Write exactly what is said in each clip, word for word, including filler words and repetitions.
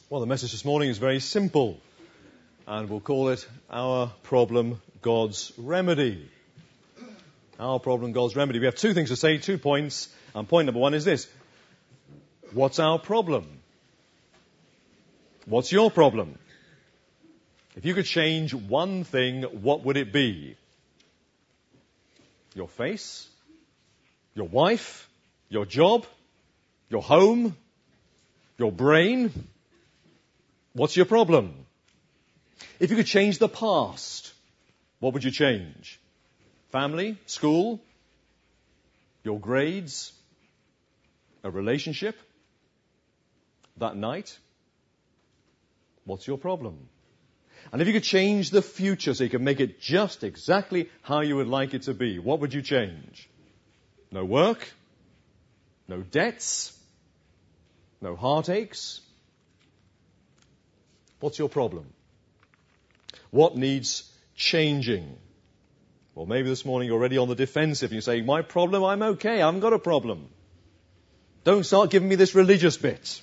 Well, the message this morning is very simple, and we'll call it Our Problem, God's Remedy. Our Problem, God's Remedy. We have two things to say, two points, and point number one is this. What's our problem? What's your problem? If you could change one thing, what would it be? Your face? Your wife? Your job? Your home? Your brain? What's your problem? If you could change the past, what would you change? Family? School? Your grades? A relationship? That night? What's your problem? And if you could change the future so you could make it just exactly how you would like it to be, what would you change? No work? No debts? No heartaches? What's your problem? What needs changing? Well, maybe this morning you're already on the defensive and you're saying, my problem, I'm okay, I haven't got a problem. Don't start giving me this religious bit.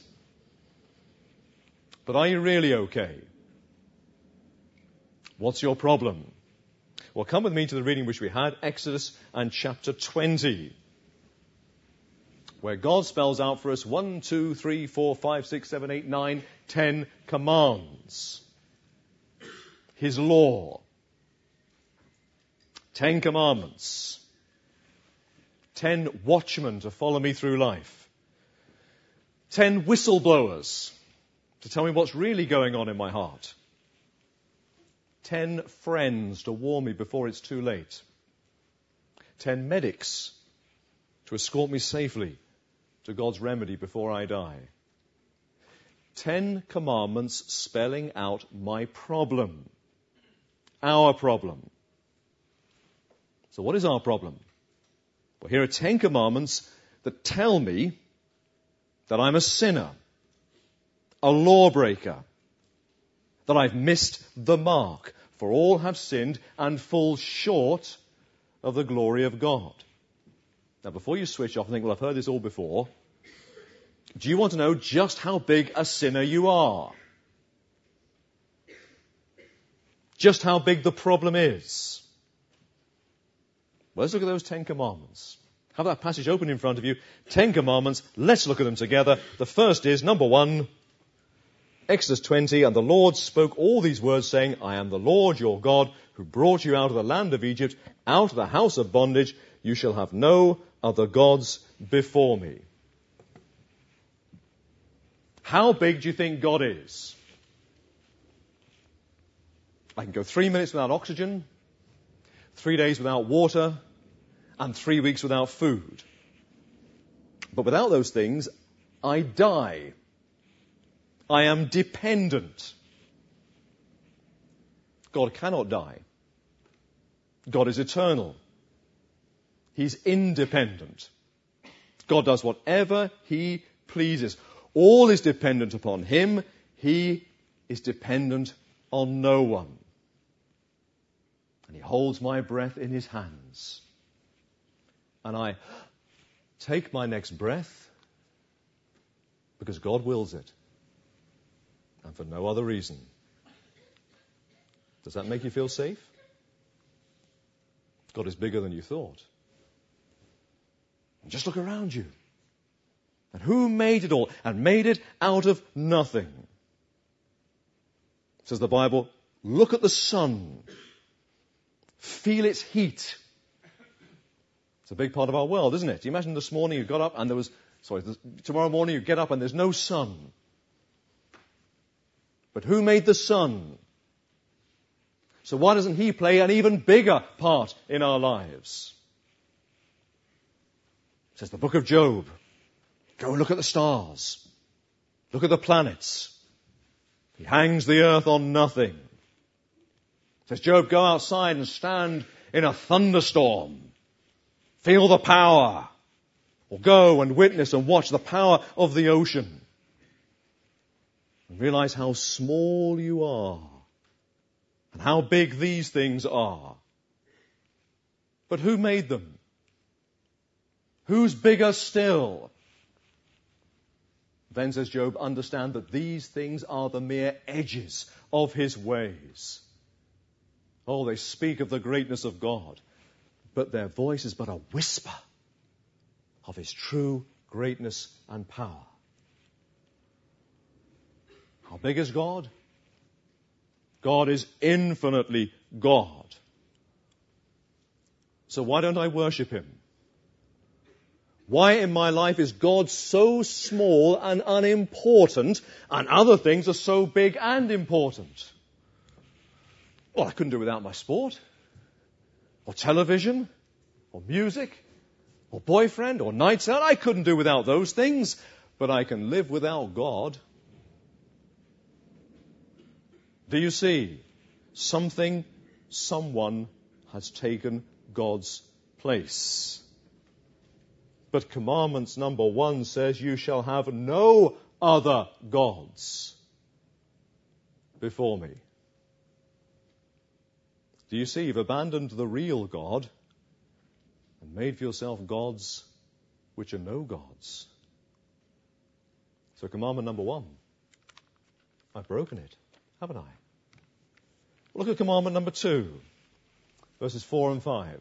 But are you really okay? What's your problem? Well, come with me to the reading which we had, Exodus and chapter twenty, where God spells out for us one, two, three, four, five, six, seven, eight, nine, ten commands. His law. Ten commandments. Ten watchmen to follow me through life. Ten whistleblowers to tell me what's really going on in my heart. Ten friends to warn me before it's too late. Ten medics to escort me safely to God's remedy before I die. Ten commandments spelling out my problem. Our problem. So what is our problem? Well, here are ten commandments that tell me that I'm a sinner, a lawbreaker, that I've missed the mark, for all have sinned and fall short of the glory of God. Now, before you switch off and think, well, I've heard this all before, do you want to know just how big a sinner you are? Just how big the problem is? Well, let's look at those Ten Commandments. Have that passage open in front of you. Ten Commandments. Let's look at them together. The first is, number one, Exodus twenty, and the Lord spoke all these words, saying, I am the Lord your God, who brought you out of the land of Egypt, out of the house of bondage. You shall have no other gods before me. How big do you think God is? I can go three minutes without oxygen, three days without water, and three weeks without food. But without those things, I die. I am dependent. God cannot die. God is eternal. He's independent. God does whatever he pleases. All is dependent upon him. He is dependent on no one. And he holds my breath in his hands. And I take my next breath because God wills it. And for no other reason. Does that make you feel safe? God is bigger than you thought. And just look around you. And who made it all? And made it out of nothing. Says the Bible, look at the sun. Feel its heat. It's a big part of our world, isn't it? Do you imagine this morning you got up and there was, sorry, this, tomorrow morning you get up and there's no sun. But who made the sun? So why doesn't he play an even bigger part in our lives? Says the book of Job. Go and look at the stars. Look at the planets. He hangs the earth on nothing. Says Job, go outside and stand in a thunderstorm. Feel the power. Or go and witness and watch the power of the ocean. And realize how small you are. And how big these things are. But who made them? Who's bigger still? Then, says Job, understand that these things are the mere edges of his ways. Oh, they speak of the greatness of God, but their voice is but a whisper of his true greatness and power. How big is God? God is infinitely God. So why don't I worship him? Why in my life is God so small and unimportant, and other things are so big and important? Well, I couldn't do without my sport, or television, or music, or boyfriend, or nights out. I couldn't do without those things, but I can live without God. Do you see? Something, someone has taken God's place. But commandments number one says, you shall have no other gods before me. Do you see? You've abandoned the real God and made for yourself gods which are no gods. So commandment number one, I've broken it, haven't I? Look at commandment number two, verses four and five.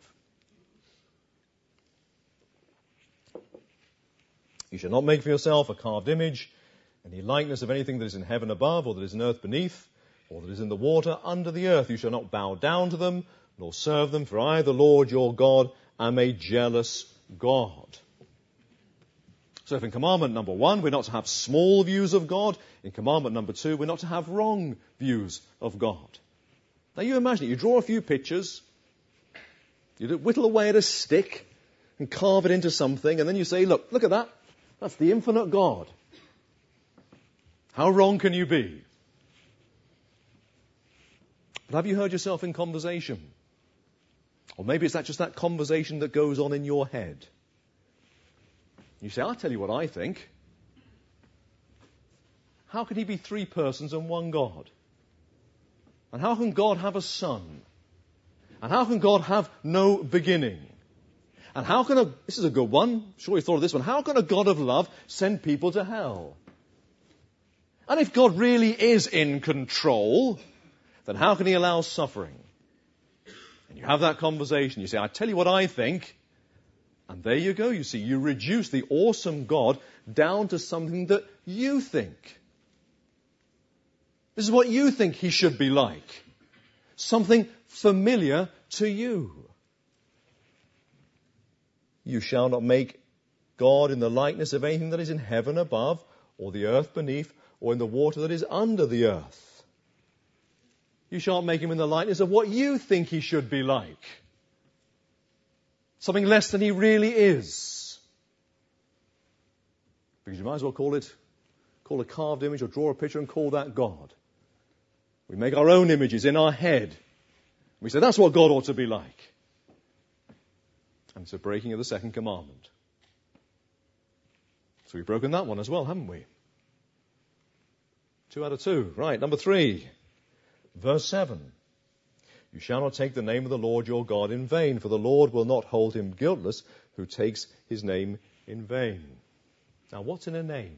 You shall not make for yourself a carved image, any likeness of anything that is in heaven above, or that is in earth beneath, or that is in the water under the earth. You shall not bow down to them, nor serve them, for I, the Lord your God, am a jealous God. So if in commandment number one, we're not to have small views of God, in commandment number two, we're not to have wrong views of God. Now you imagine it, you draw a few pictures, you whittle away at a stick, and carve it into something, and then you say, look, look at that. That's the infinite God. How wrong can you be? But have you heard yourself in conversation? Or maybe it's that just that conversation that goes on in your head. You say, I'll tell you what I think. How can he be three persons and one God? And how can God have a son? And how can God have no beginning? And how can a, this is a good one, I'm sure you thought of this one, how can a God of love send people to hell? And if God really is in control, then how can he allow suffering? And you have that conversation, you say, I tell you what I think, and there you go, you see, you reduce the awesome God down to something that you think. This is what you think he should be like. Something familiar to you. You shall not make God in the likeness of anything that is in heaven above, or the earth beneath, or in the water that is under the earth. You shan't make him in the likeness of what you think he should be like. Something less than he really is. Because you might as well call it, call a carved image or draw a picture and call that God. We make our own images in our head. We say that's what God ought to be like. And it's a breaking of the second commandment. So we've broken that one as well, haven't we? Two out of two. Right, number three. Verse seven. You shall not take the name of the Lord your God in vain, for the Lord will not hold him guiltless who takes his name in vain. Now, what's in a name?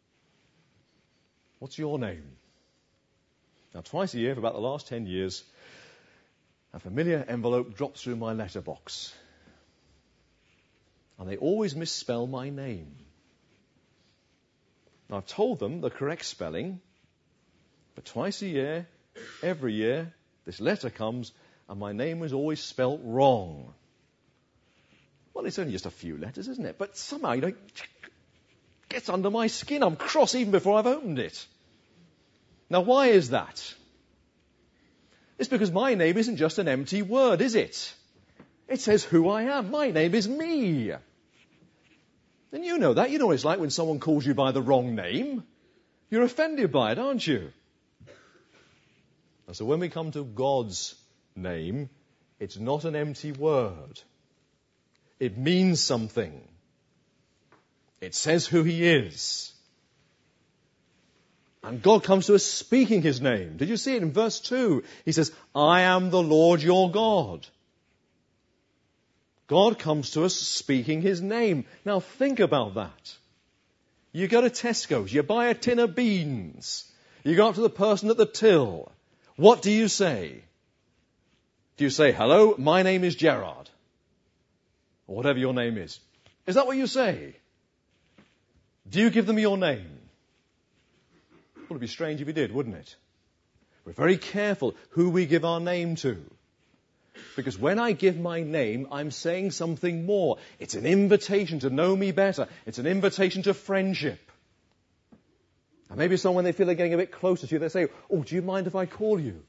What's your name? Now, twice a year for about the last ten years, a familiar envelope drops through my letterbox. And they always misspell my name. Now, I've told them the correct spelling, but twice a year, every year, this letter comes, and my name was always spelt wrong. Well, it's only just a few letters, isn't it? But somehow, you know, it gets under my skin. I'm cross even before I've opened it. Now, why is that? It's because my name isn't just an empty word, is it? It says who I am. My name is me. And you know that. You know what it's like when someone calls you by the wrong name. You're offended by it, aren't you? And so when we come to God's name, it's not an empty word. It means something. It says who he is. And God comes to us speaking his name. Did you see it in verse two? He says, I am the Lord your God. God comes to us speaking his name. Now think about that. You go to Tesco's, you buy a tin of beans. You go up to the person at the till. What do you say? Do you say, hello, my name is Gerard? Or whatever your name is. Is that what you say? Do you give them your name? Well, it'd be strange if you did, wouldn't it? We're very careful who we give our name to. Because when I give my name, I'm saying something more. It's an invitation to know me better. It's an invitation to friendship. And maybe someone, when they feel they're getting a bit closer to you, they say, oh, do you mind if I call you?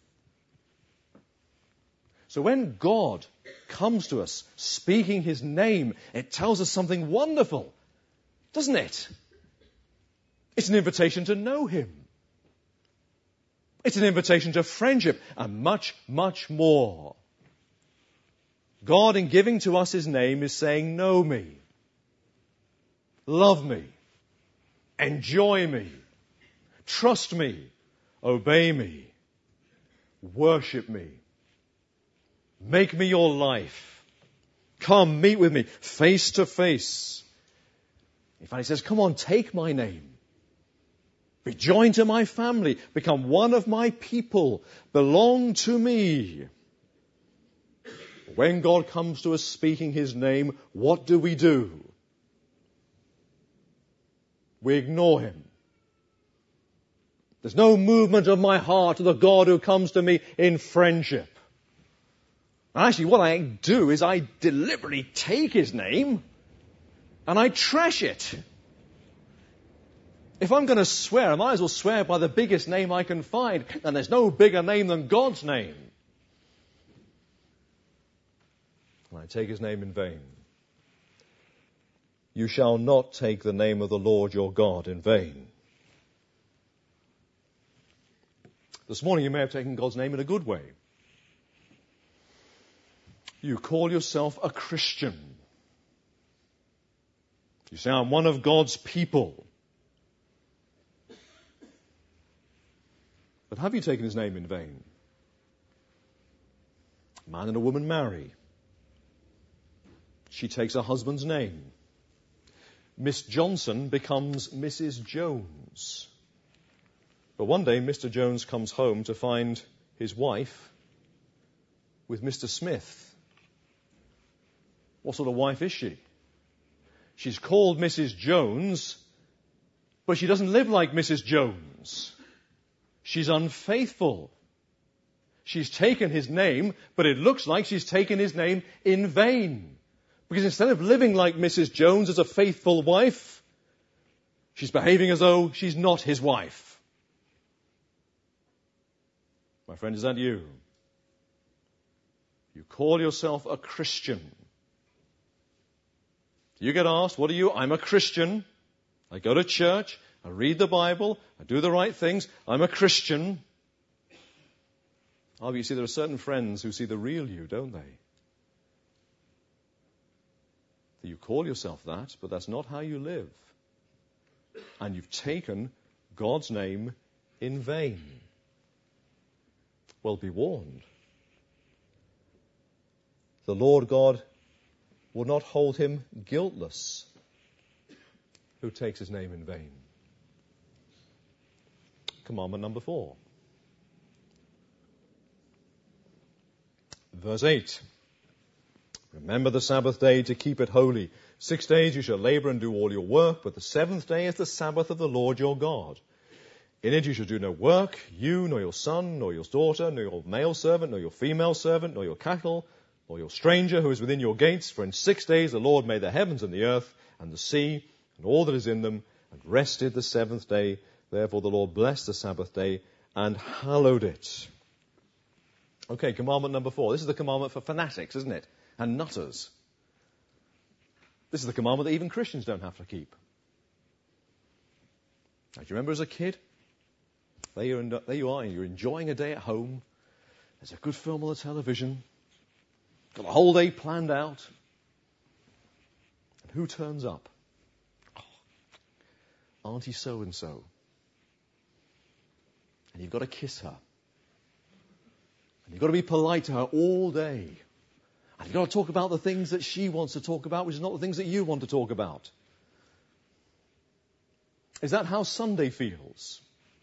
So when God comes to us speaking his name, it tells us something wonderful, doesn't it? It's an invitation to know him. It's an invitation to friendship and much, much more. God, in giving to us his name, is saying, know me, love me, enjoy me, trust me, obey me, worship me, make me your life, come meet with me face to face. In fact, he says, come on, take my name. Be joined to my family, become one of my people, belong to me. When God comes to us speaking his name, what do we do? We ignore him. There's no movement of my heart to the God who comes to me in friendship. Actually, what I do is I deliberately take his name and I trash it. If I'm going to swear, I might as well swear by the biggest name I can find, and there's no bigger name than God's name. And I take his name in vain. You shall not take the name of the Lord your God in vain. This morning you may have taken God's name in a good way. You call yourself a Christian. You say, I'm one of God's people. But have you taken his name in vain? A man and a woman marry. She takes her husband's name. Miss Johnson becomes Missus Jones. But one day Mister Jones comes home to find his wife with Mister Smith. What sort of wife is she? She's called Missus Jones, but she doesn't live like Missus Jones. She's unfaithful. She's taken his name, but it looks like she's taken his name in vain. Because instead of living like Missus Jones as a faithful wife, she's behaving as though she's not his wife. My friend, is that you? You call yourself a Christian. You get asked, what are you? I'm a Christian. I go to church. I read the Bible. I do the right things. I'm a Christian. Oh, you see, there are certain friends who see the real you, don't they? You call yourself that, but that's not how you live. And you've taken God's name in vain. Well, be warned. The Lord God will not hold him guiltless who takes his name in vain. Commandment number four. Verse eight. Remember the Sabbath day to keep it holy. Six days you shall labor and do all your work, but the seventh day is the Sabbath of the Lord your God. In it you shall do no work, you, nor your son, nor your daughter, nor your male servant, nor your female servant, nor your cattle, nor your stranger who is within your gates. For in six days the Lord made the heavens and the earth and the sea and all that is in them, and rested the seventh day. Therefore the Lord blessed the Sabbath day and hallowed it. Okay, commandment number four. This is the commandment for fanatics, isn't it? And nutters. This is the commandment that even Christians don't have to keep. Now, do you remember as a kid? There you, are, there you are, you're enjoying a day at home. There's a good film on the television. Got a whole day planned out. And who turns up? Oh, Auntie so-and-so. And you've got to kiss her. And you've got to be polite to her all day. And you've got to talk about the things that she wants to talk about, which is not the things that you want to talk about. Is that how Sunday feels?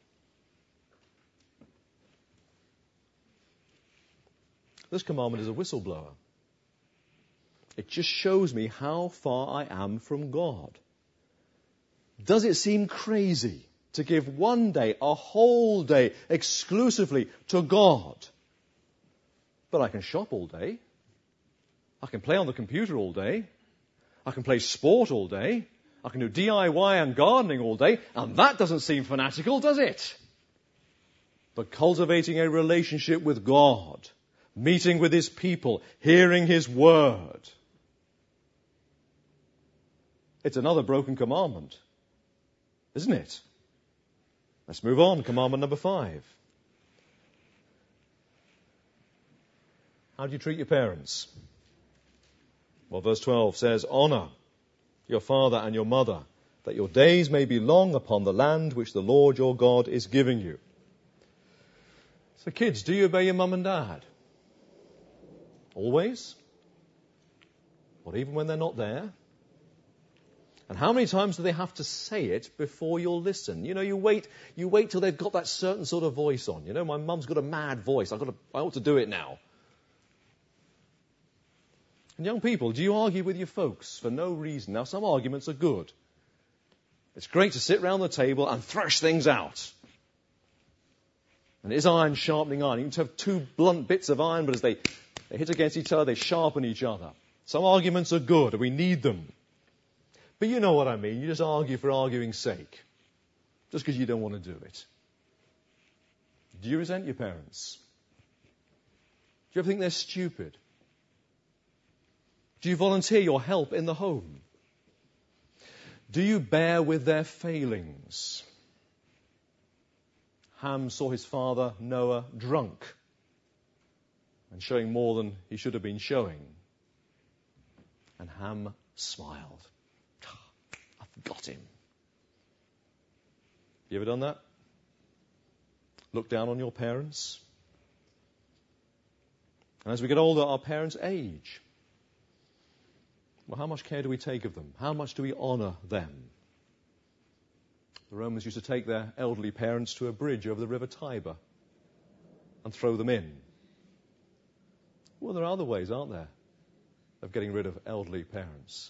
This commandment is a whistleblower. It just shows me how far I am from God. Does it seem crazy to give one day, a whole day, exclusively to God? But I can shop all day. I can play on the computer all day. I can play sport all day. I can do D I Y and gardening all day. And that doesn't seem fanatical, does it? But cultivating a relationship with God, meeting with His people, hearing His word, it's another broken commandment, isn't it? Let's move on. Commandment number five. How do you treat your parents? Well, verse twelve says, "Honor your father and your mother, that your days may be long upon the land which the Lord your God is giving you." So kids, do you obey your mum and dad? Always? Or even when they're not there? And how many times do they have to say it before you'll listen? You know, you wait, you wait till they've got that certain sort of voice on. You know, my mum's got a mad voice. I've got to, I ought to do it now. And young people, do you argue with your folks for no reason? Now, some arguments are good. It's great to sit round the table and thrash things out. And it is iron sharpening iron. You can have two blunt bits of iron, but as they, they hit against each other, they sharpen each other. Some arguments are good, and we need them. But you know what I mean. You just argue for arguing's sake. Just because you don't want to do it. Do you resent your parents? Do you ever think they're stupid? Do you volunteer your help in the home? Do you bear with their failings? Ham saw his father, Noah, drunk and showing more than he should have been showing. And Ham smiled. I've got him. You ever done that? Look down on your parents? And as we get older, our parents age. Well, how much care do we take of them? How much do we honour them? The Romans used to take their elderly parents to a bridge over the river Tiber and throw them in. Well, there are other ways, aren't there, of getting rid of elderly parents.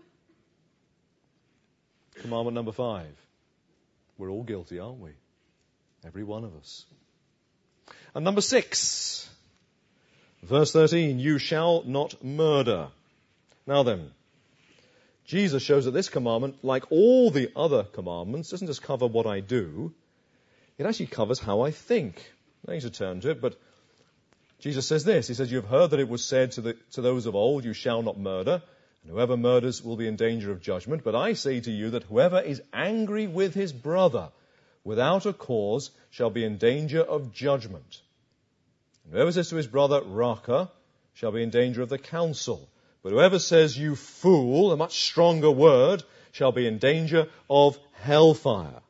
Commandment number five. We're all guilty, aren't we? Every one of us. And number six, verse thirteen, you shall not murder. Now then, Jesus shows that this commandment, like all the other commandments, doesn't just cover what I do, it actually covers how I think. I need to turn to it, but Jesus says this. He says, you have heard that it was said to, the, to those of old, you shall not murder, and whoever murders will be in danger of judgment. But I say to you that whoever is angry with his brother without a cause shall be in danger of judgment. And whoever says to his brother, Raca, shall be in danger of the council. But whoever says, you fool, a much stronger word, shall be in danger of hellfire.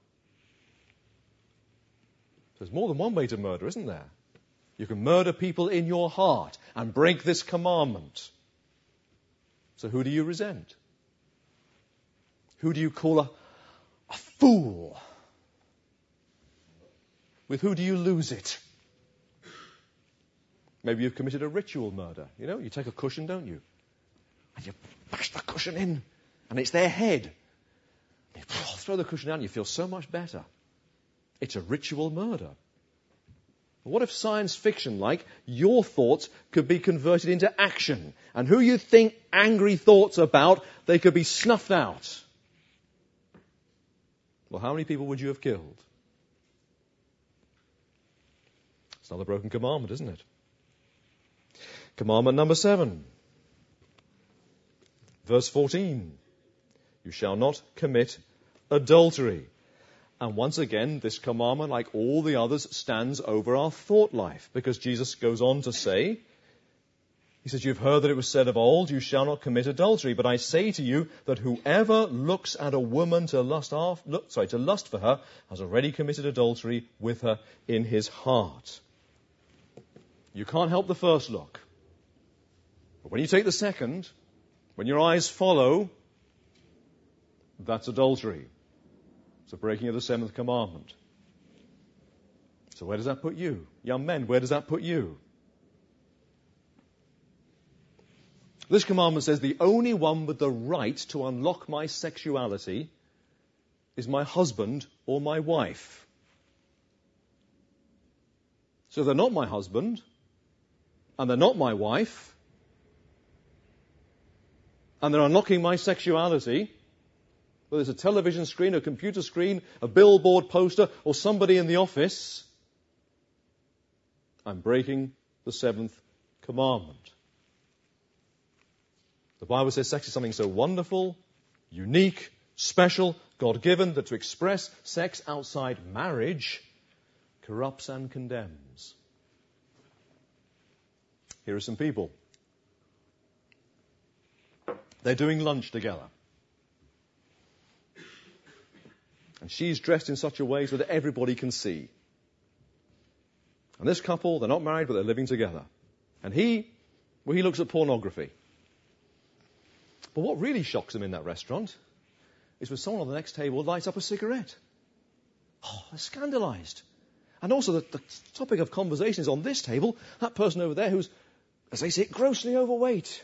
There's more than one way to murder, isn't there? You can murder people in your heart and break this commandment. So who do you resent? Who do you call a, a fool? With who do you lose it? Maybe you've committed a ritual murder. You know, you take a cushion, don't you? And you bash the cushion in, and it's their head. You throw the cushion out and you feel so much better. It's a ritual murder. What if science fiction, like your thoughts, could be converted into action? And who you think angry thoughts about, they could be snuffed out. Well, how many people would you have killed? It's another broken commandment, isn't it? Commandment number seven. Verse fourteen, you shall not commit adultery. And once again, this commandment, like all the others, stands over our thought life. Because Jesus goes on to say, he says, you've heard that it was said of old, you shall not commit adultery. But I say to you that whoever looks at a woman to lust, after, look, sorry, to lust for her has already committed adultery with her in his heart. You can't help the first look. But when you take the second, when your eyes follow, that's adultery. It's the breaking of the seventh commandment. So where does that put you? Young men, where does that put you? This commandment says the only one with the right to unlock my sexuality is my husband or my wife. So they're not my husband, and they're not my wife, and they're unlocking my sexuality, whether it's a television screen, a computer screen, a billboard poster, or somebody in the office, I'm breaking the seventh commandment. The Bible says sex is something so wonderful, unique, special, God-given, that to express sex outside marriage corrupts and condemns. Here are some people. They're doing lunch together. And she's dressed in such a way so that everybody can see. And this couple, they're not married, but they're living together. And he, well, he looks at pornography. But what really shocks them in that restaurant is when someone on the next table lights up a cigarette. Oh, they're scandalized. And also the, the topic of conversation is on this table, that person over there who's, as they say, grossly overweight.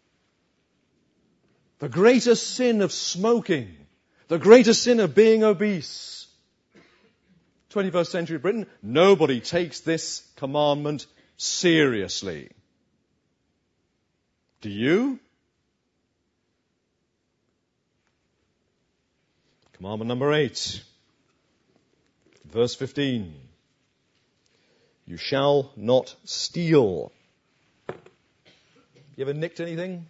The greater sin of smoking, the greater sin of being obese. twenty-first century Britain, nobody takes this commandment seriously. Do you? Commandment number eight, verse fifteen. You shall not steal. You ever nicked anything?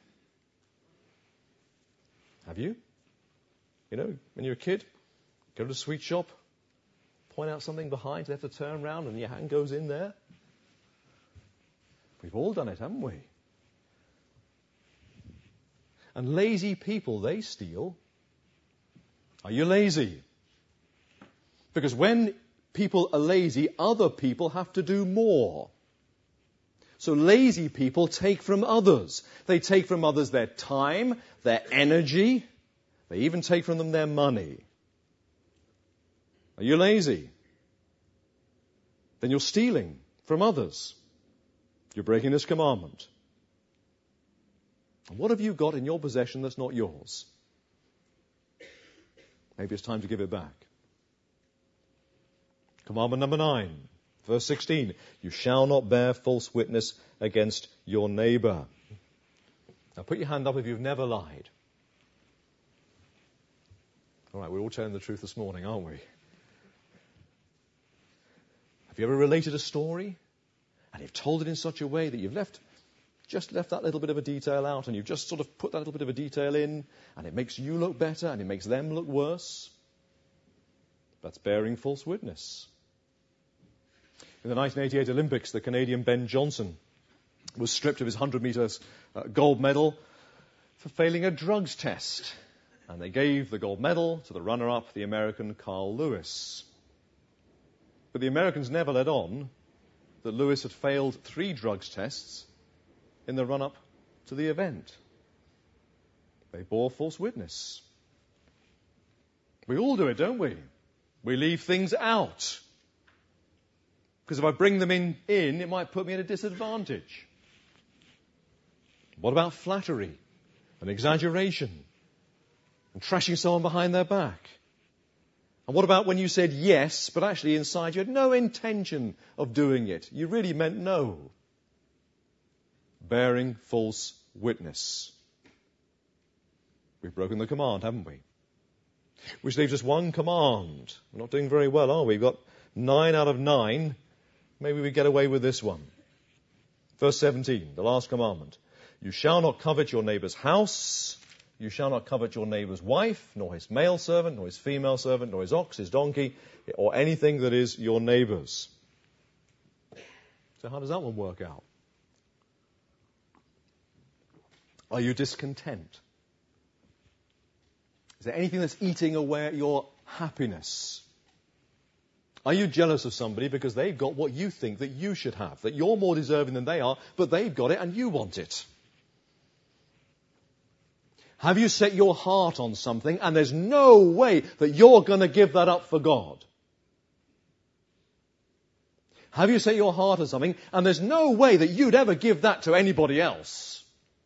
Have you? You know, when you're a kid, go to a sweet shop, point out something behind, they have to turn around and your hand goes in there. We've all done it, haven't we? And lazy people, they steal. Are you lazy? Because when people are lazy, other people have to do more. So lazy people take from others. They take from others their time, their energy. They even take from them their money. Are you lazy? Then you're stealing from others. You're breaking this commandment. And what have you got in your possession that's not yours? Maybe it's time to give it back. Commandment number nine, verse sixteen. You shall not bear false witness against your neighbor. Now put your hand up if you've never lied. All right, we're all telling the truth this morning, aren't we? Have you ever related a story and you've told it in such a way that you've left just left that little bit of a detail out, and you've just sort of put that little bit of a detail in, and it makes you look better and it makes them look worse? That's bearing false witness. In the nineteen eighty-eight Olympics, the Canadian Ben Johnson was stripped of his one hundred metres uh, gold medal for failing a drugs test. And they gave the gold medal to the runner-up, the American Carl Lewis. But the Americans never let on that Lewis had failed three drugs tests in the run-up to the event. They bore false witness. We all do it, don't we? We leave things out. Because if I bring them in, in, it might put me at a disadvantage. What about flattery and exaggeration and trashing someone behind their back? And what about when you said yes, but actually inside you had no intention of doing it? You really meant no. Bearing false witness. We've broken the command, haven't we? Which leaves us one command. We're not doing very well, are we? We've got nine out of nine. Maybe we get away with this one. Verse seventeen, the last commandment. You shall not covet your neighbor's house. You shall not covet your neighbor's wife, nor his male servant, nor his female servant, nor his ox, his donkey, or anything that is your neighbor's. So how does that one work out? Are you discontent? Is there anything that's eating away at your happiness? Are you jealous of somebody because they've got what you think that you should have, that you're more deserving than they are, but they've got it and you want it? Have you set your heart on something and there's no way that you're going to give that up for God? Have you set your heart on something and there's no way that you'd ever give that to anybody else?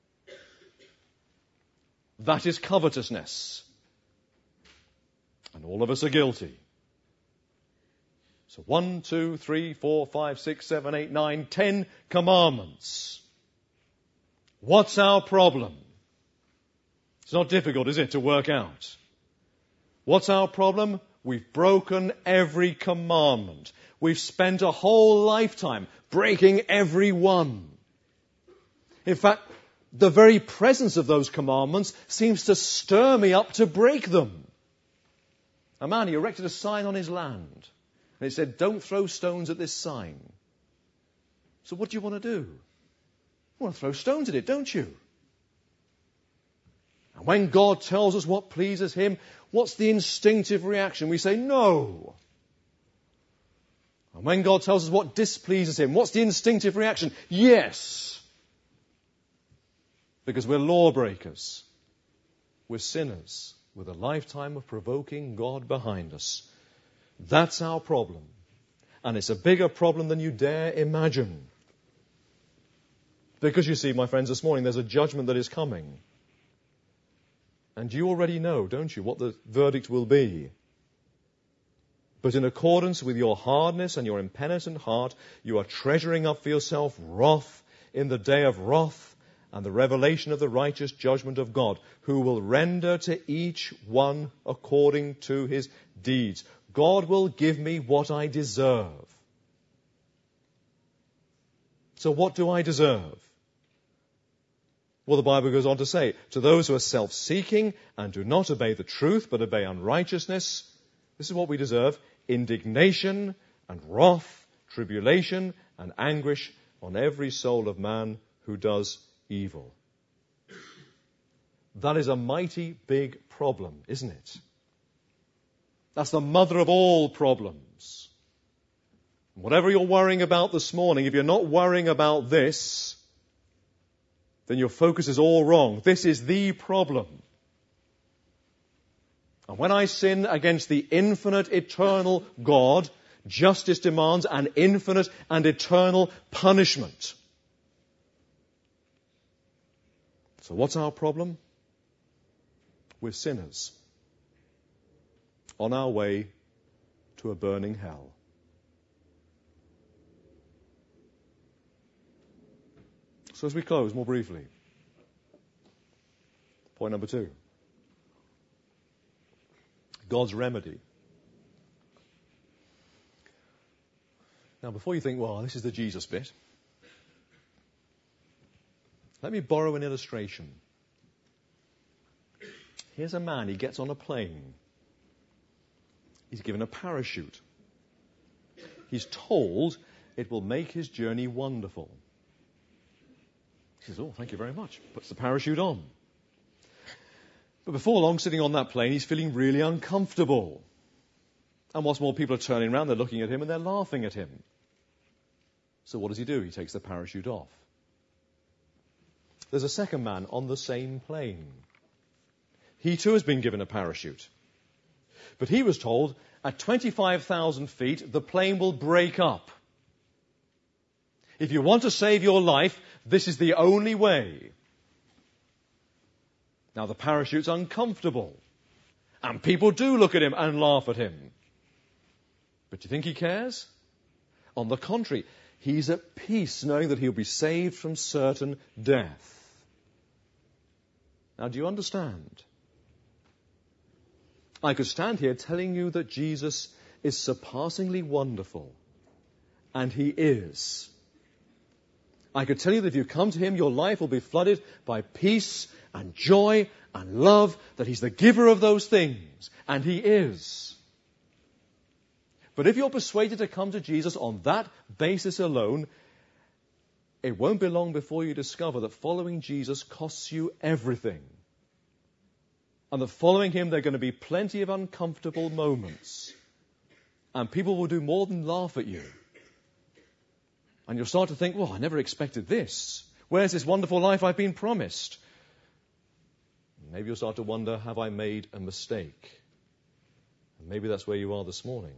That is covetousness. And all of us are guilty. So one, two, three, four, five, six, seven, eight, nine, ten commandments. What's our problem? It's not difficult, is it, to work out? What's our problem? We've broken every commandment. We've spent a whole lifetime breaking every one. In fact, the very presence of those commandments seems to stir me up to break them. A man, he erected a sign on his land. And it said, don't throw stones at this sign. So what do you want to do? You want to throw stones at it, don't you? And when God tells us what pleases him, what's the instinctive reaction? We say, no. And when God tells us what displeases him, what's the instinctive reaction? Yes. Because we're lawbreakers. We're sinners with a lifetime of provoking God behind us. That's our problem. And it's a bigger problem than you dare imagine. Because you see, my friends, this morning there's a judgment that is coming. And you already know, don't you, what the verdict will be. But in accordance with your hardness and your impenitent heart, you are treasuring up for yourself wrath in the day of wrath and the revelation of the righteous judgment of God, who will render to each one according to his deeds. God will give me what I deserve. So what do I deserve? Well, the Bible goes on to say, to those who are self-seeking and do not obey the truth but obey unrighteousness, this is what we deserve: indignation and wrath, tribulation and anguish on every soul of man who does evil. That is a mighty big problem, isn't it? That's the mother of all problems. Whatever you're worrying about this morning, if you're not worrying about this, then your focus is all wrong. This is the problem. And when I sin against the infinite, eternal God, justice demands an infinite and eternal punishment. So what's our problem? We're sinners on our way to a burning hell. So as we close, more briefly, point number two. God's remedy. Now, before you think, well, this is the Jesus bit, let me borrow an illustration. Here's a man, he gets on a plane. He's given a parachute. He's told it will make his journey wonderful. He says, oh, thank you very much. Puts the parachute on. But before long, sitting on that plane, he's feeling really uncomfortable. And what's more, people are turning around, they're looking at him, and they're laughing at him. So what does he do? He takes the parachute off. There's a second man on the same plane. He too has been given a parachute. But he was told, at twenty-five thousand feet, the plane will break up. If you want to save your life, this is the only way. Now, the parachute's uncomfortable. And people do look at him and laugh at him. But do you think he cares? On the contrary, he's at peace knowing that he'll be saved from certain death. Now, do you understand? I could stand here telling you that Jesus is surpassingly wonderful. And he is. I could tell you that if you come to him, your life will be flooded by peace and joy and love, that he's the giver of those things. And he is. But if you're persuaded to come to Jesus on that basis alone, it won't be long before you discover that following Jesus costs you everything. And that following him, there are going to be plenty of uncomfortable moments. And people will do more than laugh at you. And you'll start to think, well, I never expected this. Where's this wonderful life I've been promised? Maybe you'll start to wonder, have I made a mistake? And maybe that's where you are this morning.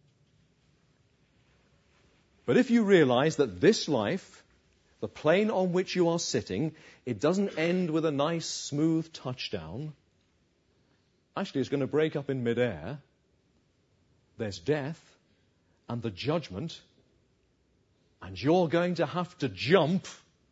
But if you realize that this life, the plane on which you are sitting, it doesn't end with a nice, smooth touchdown. Actually, it's going to break up in midair. There's death and the judgment, and you're going to have to jump.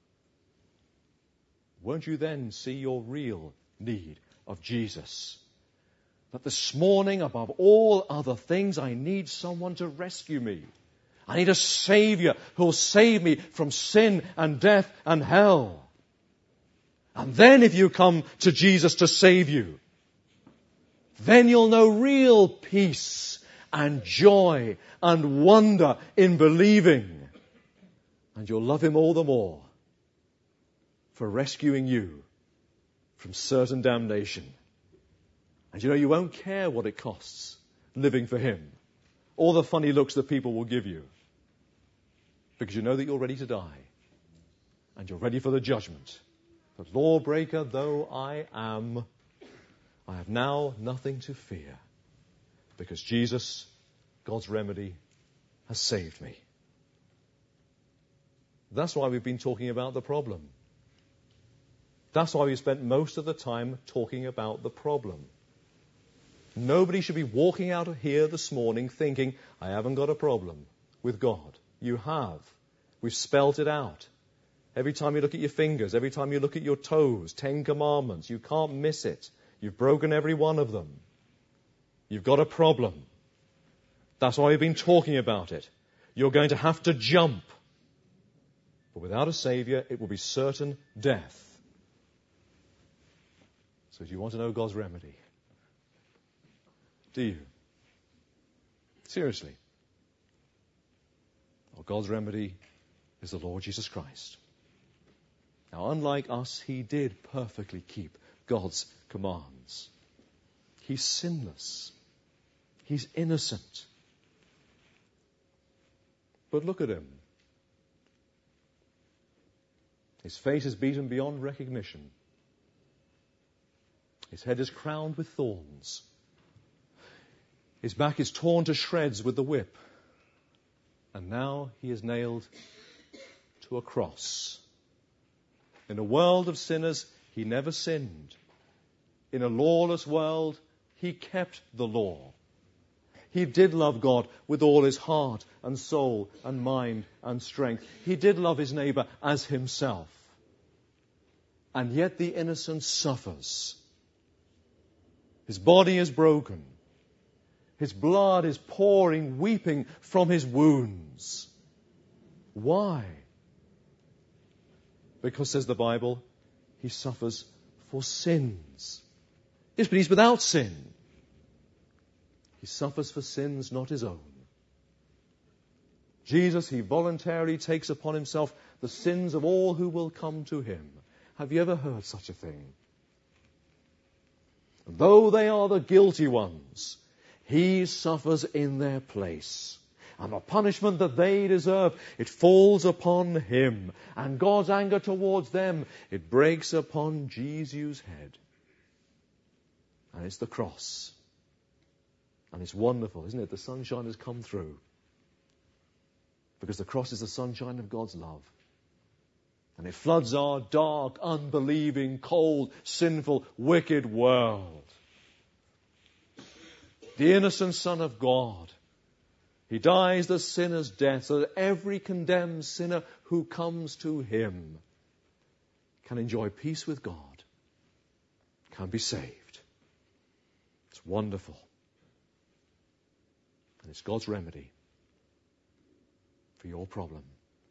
Won't you then see your real need of Jesus? That this morning, above all other things, I need someone to rescue me. I need a Savior who will save me from sin and death and hell. And then if you come to Jesus to save you, then you'll know real peace and joy and wonder in believing. And you'll love Him all the more for rescuing you from certain damnation. And you know, you won't care what it costs living for Him, or the funny looks that people will give you, because you know that you're ready to die, and you're ready for the judgment. The lawbreaker though I am, I have now nothing to fear, because Jesus, God's remedy, has saved me. That's why we've been talking about the problem. That's why we spent most of the time talking about the problem. Nobody should be walking out of here this morning thinking, I haven't got a problem with God. You have. We've spelt it out. Every time you look at your fingers, every time you look at your toes, Ten Commandments, you can't miss it. You've broken every one of them. You've got a problem. That's why we've been talking about it. You're going to have to jump. But without a Savior, it will be certain death. So do you want to know God's remedy? Do you? Seriously. Well, God's remedy is the Lord Jesus Christ. Now, unlike us, He did perfectly keep God's commands. He's sinless. He's innocent. But look at Him. His face is beaten beyond recognition. His head is crowned with thorns. His back is torn to shreds with the whip. And now He is nailed to a cross. In a world of sinners, He never sinned. In a lawless world, He kept the law. He did love God with all His heart and soul and mind and strength. He did love His neighbor as Himself. And yet the innocent suffers. His body is broken. His blood is pouring, weeping from His wounds. Why? Because, says the Bible, He suffers for sins. Yes, but He's without sin. He suffers for sins not His own. Jesus, He voluntarily takes upon Himself the sins of all who will come to Him. Have you ever heard such a thing? Though they are the guilty ones, He suffers in their place. And the punishment that they deserve, it falls upon Him. And God's anger towards them, it breaks upon Jesus' head. And it's the cross. And it's wonderful, isn't it? The sunshine has come through. Because the cross is the sunshine of God's love. And it floods our dark, unbelieving, cold, sinful, wicked world. The innocent Son of God. He dies the sinner's death so that every condemned sinner who comes to Him can enjoy peace with God, can be saved. It's wonderful. And it's God's remedy for your problem.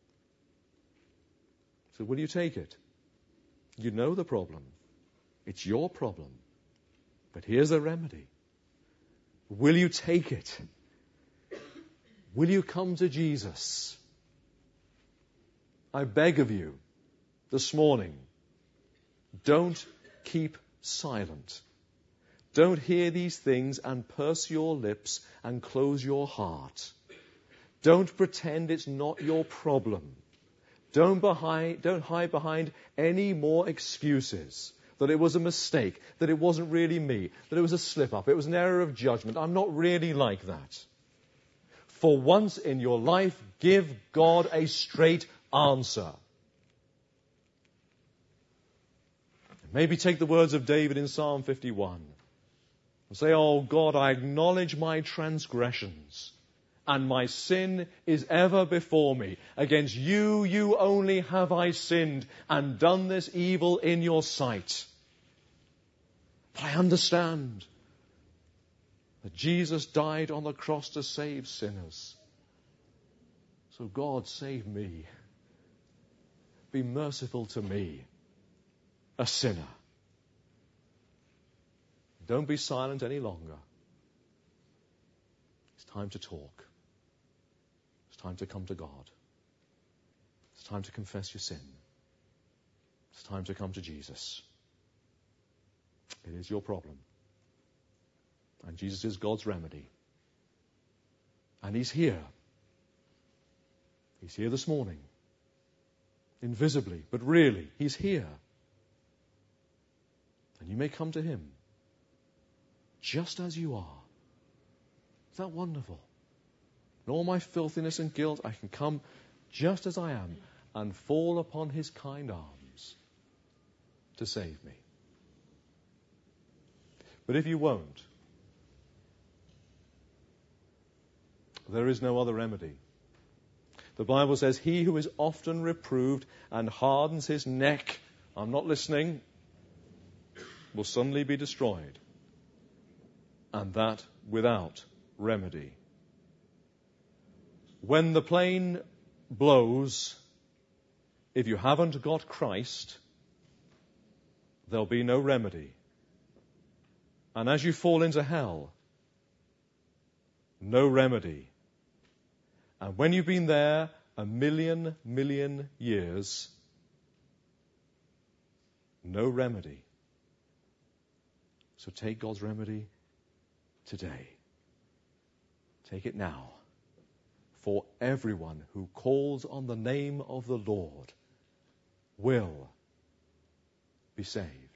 So will you take it? You know the problem. It's your problem. But here's the remedy. Will you take it? Will you come to Jesus? I beg of you this morning, don't keep silent. Don't hear these things and purse your lips and close your heart. Don't pretend it's not your problem. Don't, behind, don't hide behind any more excuses. that it was a mistake, that it wasn't really me, that it was a slip-up, it was an error of judgment. I'm not really like that. For once in your life, give God a straight answer. Maybe take the words of David in Psalm fifty-one and say, oh God, I acknowledge my transgressions, and my sin is ever before me. Against you, you only have I sinned and done this evil in your sight. But I understand that Jesus died on the cross to save sinners. So God, save me. Be merciful to me, a sinner. Don't be silent any longer. It's time to talk. It's time to come to God. It's time to confess your sin. It's time to come to Jesus. It is your problem. And Jesus is God's remedy. And He's here. He's here this morning. Invisibly, but really, He's here. And you may come to Him just as you are. Is that wonderful? In all my filthiness and guilt, I can come just as I am and fall upon His kind arms to save me. But if you won't, there is no other remedy. The Bible says, he who is often reproved and hardens his neck, I'm not listening, will suddenly be destroyed. And that without remedy. When the plane blows, if you haven't got Christ, there'll be no remedy. And as you fall into hell, no remedy. And when you've been there a million, million years, no remedy. So take God's remedy today. Take it now. For everyone who calls on the name of the Lord will be saved.